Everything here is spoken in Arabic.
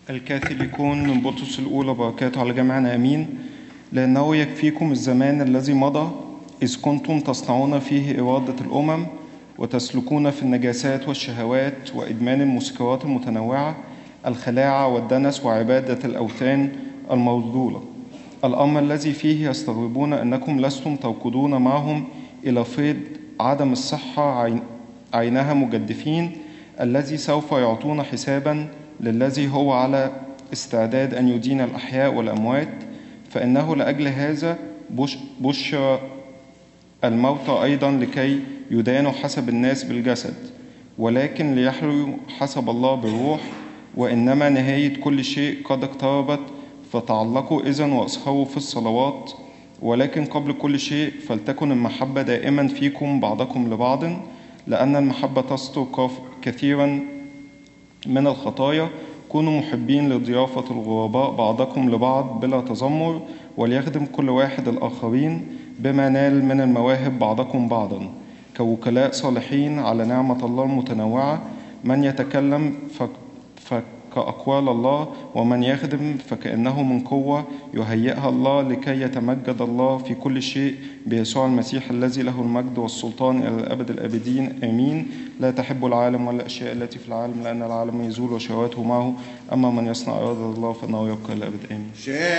الكاثوليكون من بطرس الأولى، بركاته على جميعنا آمين. لأنه يكفيكم الزمان الذي مضى إذ كنتم تصنعون فيه إرادة الأمم وتسلكون في النجاسات والشهوات وإدمان المسكرات المتنوعة، الخلاعة والدنس وعبادة الأوثان الموضولة، الأمر الذي فيه يستغربون أنكم لستم توقدون معهم إلى فيض عدم الصحة عينها مجدفين، الذي سوف يعطون حسابا للذي هو على استعداد أن يدين الأحياء والأموات. فإنه لأجل هذا بشر الموتى أيضا لكي يدانوا حسب الناس بالجسد، ولكن ليحيوا حسب الله بالروح. وإنما نهاية كل شيء قد اقتربت، فتعلقوا إذن وأسهروا في الصلوات. ولكن قبل كل شيء فلتكن المحبة دائما فيكم بعضكم لبعض، لأن المحبة تستر كثيرا من الخطايا. كونوا محبين لضيافة الغرباء بعضكم لبعض بلا تذمر، وليخدم كل واحد الآخرين بما نال من المواهب بعضكم بعضا، كوكلاء صالحين على نعمة الله المتنوعة. من يتكلم فكأقوال الله، ومن يخدم فكأنه من قوة يهيئها الله، لكي يتمجد الله في كل شيء بيسوع المسيح، الذي له المجد والسلطان إلى الأبد الآبدين آمين. لا تحب العالم ولا الأشياء التي في العالم، لأن العالم يزول وشهواته معه، أما من يصنع إرادة الله فإنه يبقى إلى الأبد آمين.